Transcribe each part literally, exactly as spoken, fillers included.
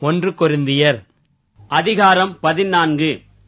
ஒன்று கொரிந்தியர் அதிகாரம் பதினான்கு.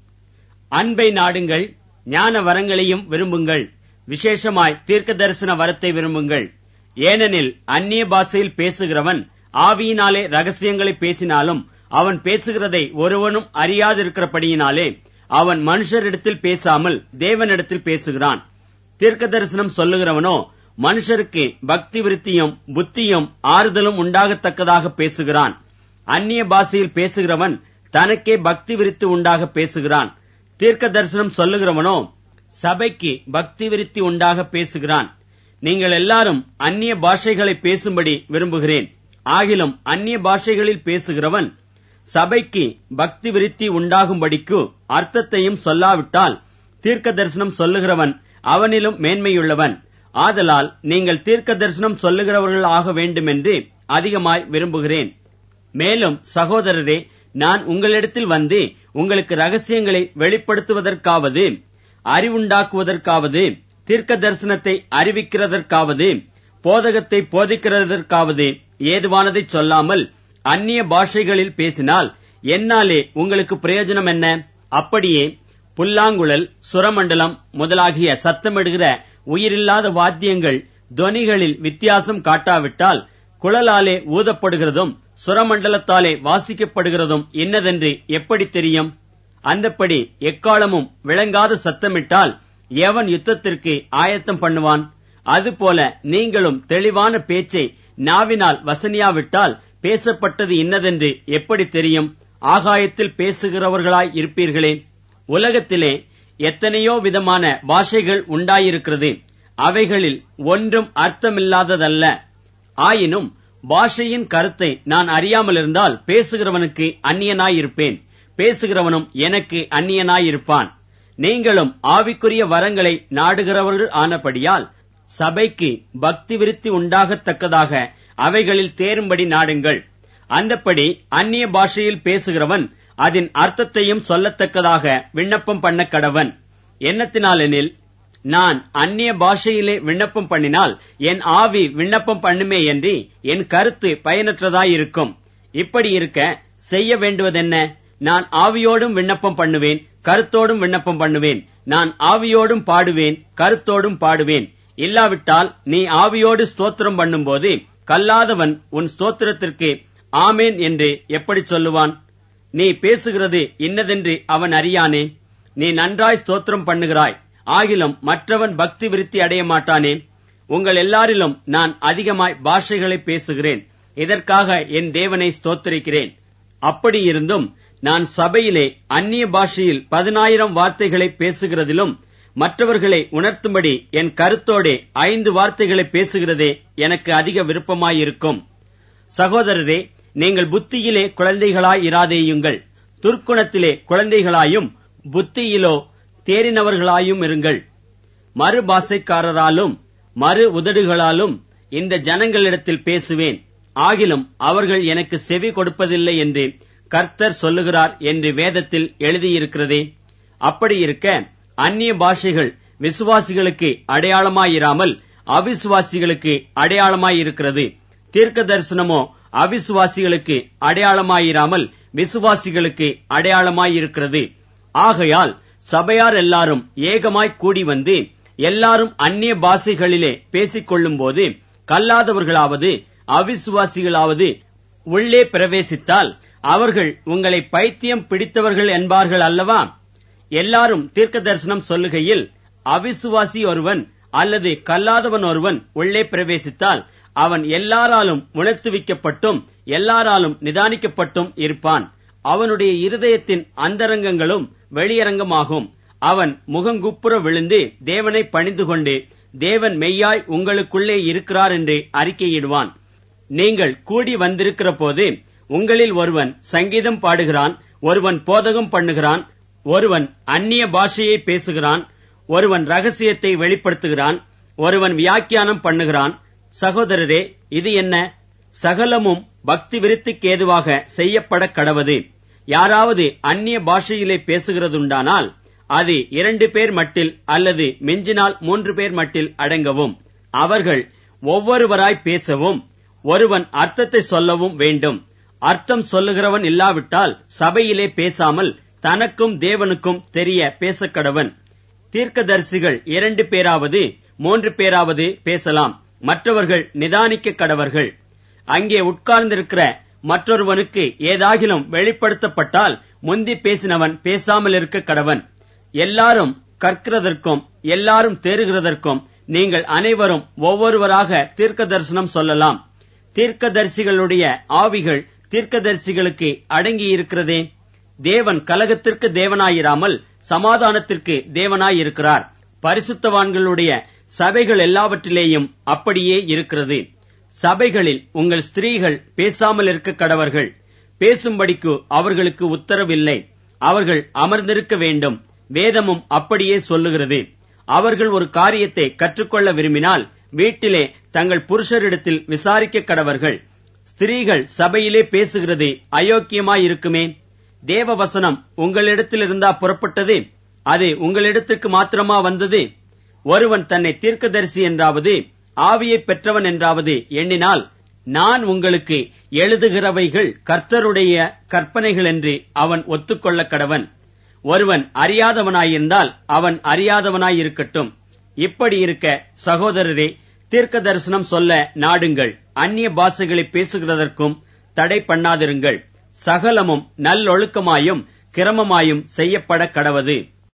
அன்பை நாடுங்கள், ஞான வரங்களையும் விரும்புங்கள், விசேஷமாய் தீர்க்க தரிசன வரத்தை விரும்புங்கள். ஏனெனில் அந்நிய பாஷையில் பேசுகிறவன் ஆவியினாலே ரகசியங்களை பேசினாலும் அவன் பேசுகிறதை ஒருவனும் அறியாதிருக்கிறபடியினாலே அவன் மனுஷரிடத்தில் பேசாமல் தேவனிடத்தில் பேசுகிறான். தீர்க்க தரிசனம் சொல்லுகிறவனோ மனுஷருக்கு பக்தி விருத்தியும் புத்தியும் ஆறுதலும் உண்டாகத்தக்கதாக பேசுகிறான். அந்நிய பாஷையில் பேசுகிறவன் தனக்கே பக்தி விருத்தி உண்டாக பேசுகிறான். தீர்க்க தரிசனம் சொல்லுகிறவனோ சபைக்கு பக்தி விருத்தி உண்டாக பேசுகிறான். நீங்கள் எல்லாரும் அந்நிய பாஷைகளை பேசும்படி விரும்புகிறேன். ஆகிலும் அந்நிய பாஷைகளில் பேசுகிறவன் சபைக்கு பக்தி விருத்தி உண்டாகும்படிக்கு அர்த்தத்தையும் சொல்லாவிட்டால் தீர்க்க தரிசனம் சொல்லுகிறவன் அவனிலும் மேன்மையுள்ளவன். ஆதலால் நீங்கள் தீர்க்க தரிசனம் சொல்லுகிறவர்கள் ஆக வேண்டுமென்று அதிகமாய் விரும்புகிறேன். மேலும் சகோதரரே, நான் உங்களிடத்தில் வந்து உங்களுக்கு ரகசியங்களை வெளிப்படுத்துவதற்காவது, அறிவுண்டாக்குவதற்காவது, தீர்க்க தரிசனத்தை அறிவிக்கிறதற்காவது, போதகத்தை போதிக்கிறதற்காவது ஏதுவானதை சொல்லாமல் அந்நிய பாஷைகளில் பேசினால் என்னாலே உங்களுக்கு பிரயோஜனம் என்ன? அப்படியே புல்லாங்குழல், சுரமண்டலம் முதலாகிய சத்தமிடுகிற உயிரில்லாத வாத்தியங்கள் தொனிகளில் வித்தியாசம் காட்டாவிட்டால் குழலாலே ஊதப்படுகிறதும் சுரமண்டலத்தாலே வாசிக்கப்படுகிறதும் இன்னதென்று எப்படி தெரியும்? அந்தப்படி எக்காலமும் விளங்காத சத்தமிட்டால் எவன் யுத்தத்திற்கு ஆயத்தம் பண்ணுவான்? அதுபோல நீங்களும் தெளிவான பேச்சை நாவினால் வசனியாவிட்டால் பேசப்பட்டது இன்னதென்று எப்படி தெரியும்? ஆகாயத்தில் பேசுகிறவர்களாய் இருப்பீர்களே. உலகத்திலே எத்தனையோ விதமான பாஷைகள் உண்டாயிருக்கிறது. அவைகளில் ஒன்றும் அர்த்தமில்லாததல்ல. ஆயினும் பாஷையின் கருத்தை நான் அறியாமலிருந்தால் பேசுகிறவனுக்கு அந்நியனாயிருப்பேன், பேசுகிறவனும் எனக்கு அந்நியனாயிருப்பான். நீங்களும் ஆவிக்குரிய வரங்களை நாடுகிறவர்கள் ஆனபடியால் சபைக்கு பக்தி விருத்தி உண்டாகத்தக்கதாக அவைகளில் தேரும்படி நாடுங்கள். அந்தப்படி அந்நிய பாஷையில் பேசுகிறவன் அதன் அர்த்தத்தையும் சொல்லத்தக்கதாக விண்ணப்பம் பண்ண கடவன். என்னத்தினாலெனில், நான் அந்நிய பாஷையிலே விண்ணப்பம் பண்ணினால் என் ஆவி விண்ணப்பம் பண்ணுமே என்று என் கருத்து பயனற்றதாயிருக்கும். இப்படி இருக்க செய்ய வேண்டுவதென்ன? நான் ஆவியோடும் விண்ணப்பம் பண்ணுவேன், கருத்தோடும் விண்ணப்பம் பண்ணுவேன். நான் ஆவியோடும் பாடுவேன், கருத்தோடும் பாடுவேன். இல்லாவிட்டால் நீ ஆவியோடு ஸ்தோத்திரம் பண்ணும்போது கல்லாதவன் உன் ஸ்தோத்திரத்திற்கு ஆமேன் என்று எப்படி சொல்லுவான்? நீ பேசுகிறது இன்னதென்று அவன் அறியானே. நீ நன்றாய் ஸ்தோத்திரம் பண்ணுகிறாய், ஆகிலும் மற்றவன் பக்தி விருத்தி அடைய மாட்டானே. உங்கள் எல்லாரிலும் நான் அதிகமாய் பாஷைகளை பேசுகிறேன். இதற்காக என் தேவனை ஸ்தோத்திரிக்கிறேன். அப்படியிருந்தும் நான் சபையிலே அந்நிய பாஷையில் பதினாயிரம் வார்த்தைகளை பேசுகிறதிலும் மற்றவர்களை உணர்த்தும்படி என் கருத்தோடே ஐந்து வார்த்தைகளை பேசுகிறதே எனக்கு அதிக விருப்பமாயிருக்கும். சகோதரரே, நீங்கள் புத்தியிலே குழந்தைகளாய் இராதேயுங்கள், துர்க்குணத்திலே குழந்தைகளாயும் புத்தியிலோ தேறினவர்களாயும் இருங்கள். மறு பாஷைக்காரராலும் மறு உதடுகளாலும் இந்த ஜனங்களிடத்தில் பேசுவேன். ஆகிலும் அவர்கள் எனக்கு செவி கொடுப்பதில்லை என்று கர்த்தர் சொல்லுகிறார் என்று வேதத்தில் எழுதியிருக்கிறதே. அப்படி இருக்க அந்நிய பாஷைகள் விசுவாசிகளுக்கு அடையாளமாயிராமல் அவிசுவாசிகளுக்கு அடையாளமாயிருக்கிறது. தீர்க்க தரிசனமோ அவிசுவாசிகளுக்கு அடையாளமாயிராமல் விசுவாசிகளுக்கு அடையாளமாயிருக்கிறது. ஆகையால் சபையார் எல்லாரும் ஏகமாய் கூடி வந்து எல்லாரும் அந்நிய பாஷைகளிலே பேசிக் கொள்ளும் போது கல்லாதவர்களாவது அவிசுவாசிகளாவது உள்ளே பிரவேசித்தால் அவர்கள் உங்களை பைத்தியம் பிடித்தவர்கள் என்பார்கள் அல்லவா? எல்லாரும் தீர்க்க தரிசனம் சொல்லுகையில் அவிசுவாசி ஒருவன் அல்லது கல்லாதவன் ஒருவன் உள்ளே பிரவேசித்தால் அவன் எல்லாராலும் உணர்த்துவிக்கப்பட்டும் எல்லாராலும் நிதானிக்கப்பட்டும் இருப்பான். அவனுடைய இருதயத்தின் அந்தரங்கங்களும் வெளியரங்கமாகும். அவன் முகங்குப்புற விழுந்து தேவனை பணிந்து கொண்டு தேவன் மெய்யாய் உங்களுக்குள்ளே இருக்கிறார் என்று அறிக்கையிடுவான். நீங்கள் கூடி வந்திருக்கிற போது உங்களில் ஒருவன் சங்கீதம் பாடுகிறான், ஒருவன் போதகம் பண்ணுகிறான், ஒருவன் அந்நிய பாஷையை பேசுகிறான், ஒருவன் ரகசியத்தை வெளிப்படுத்துகிறான், ஒருவன் வியாக்கியானம் பண்ணுகிறான். சகோதரரே, இது என்ன? சகலமும் பக்தி விருத்திக்கு ஏதுவாக செய்யப்பட கடவது. யாராவது அந்நிய பாஷையிலே பேசுகிறதுண்டானால் அது இரண்டு பேர் மட்டில் அல்லது மிஞ்சினால் மூன்று பேர் மட்டில் அடங்கவும். அவர்கள் ஒவ்வொருவராய் பேசவும் ஒருவன் அர்த்தத்தை சொல்லவும் வேண்டும். அர்த்தம் சொல்லுகிறவன் இல்லாவிட்டால் சபையிலே பேசாமல் தனக்கும் தேவனுக்கும் தெரிய பேசக்கடவன். தீர்க்கதரிசிகள் இரண்டு பேராவது மூன்று பேராவது பேசலாம், மற்றவர்கள் நிதானிக்க கடவர்கள். அங்கே உட்கார்ந்திருக்கிற மற்றொருவனுக்கு ஏதாகிலும் வெளிப்படுத்தப்பட்டால் முந்தி பேசினவன் பேசாமல் இருக்க கடவன். எல்லாரும் கற்கிறதற்கும் எல்லாரும் தேறுகிறதற்கும் நீங்கள் அனைவரும் ஒவ்வொருவராக தீர்க்க தரிசனம் சொல்லலாம். தீர்க்கதரிசிகளுடைய ஆவிகள் தீர்க்கதரிசிகளுக்கு அடங்கியிருக்கிறதே. தேவன் கலகத்திற்கு தேவனாயிராமல் சமாதானத்திற்கு தேவனாயிருக்கிறார். பரிசுத்தவான்களுடைய சபைகள் எல்லாவற்றிலேயும் அப்படியே இருக்கிறது. சபைகளில் உங்கள் ஸ்திரீகள் பேசாமல் இருக்க கடவர்கள். பேசும்படிக்கு அவர்களுக்கு உத்தரவில்லை. அவர்கள் அமர்ந்திருக்க வேண்டும். வேதமும் அப்படியே சொல்லுகிறது. அவர்கள் ஒரு காரியத்தை கற்றுக்கொள்ள விரும்பினால் வீட்டிலே தங்கள் புருஷரிடத்தில் விசாரிக்க கடவர்கள். ஸ்திரீகள் சபையிலே பேசுகிறது அயோக்கியமாயிருக்குமே. தேவ வசனம் உங்களிடத்தில் இருந்தா புறப்பட்டது? அது உங்களிடத்திற்கு மாத்திரமா வந்தது? ஒருவன் தன்னை தீர்க்கதரிசி என்றாவது ஆவியை பெற்றவன் என்றாவது எண்ணினால், நான் உங்களுக்கு எழுதுகிறவைகள் கர்த்தருடைய கற்பனைகள் என்று அவன் ஒத்துக்கொள்ள கடவன். ஒருவன் அறியாதவனாயிருந்தால் அவன் அறியாதவனாயிருக்கட்டும். இப்படி இருக்க சகோதரரே, தீர்க்க தரிசனம் சொல்ல நாடுங்கள். அந்நிய பாஷைகளை பேசுகிறதற்கும் தடை பண்ணாதிருங்கள். சகலமும் நல்லொழுக்கமாயும் கிரமமாயும் செய்யப்பட கடவது.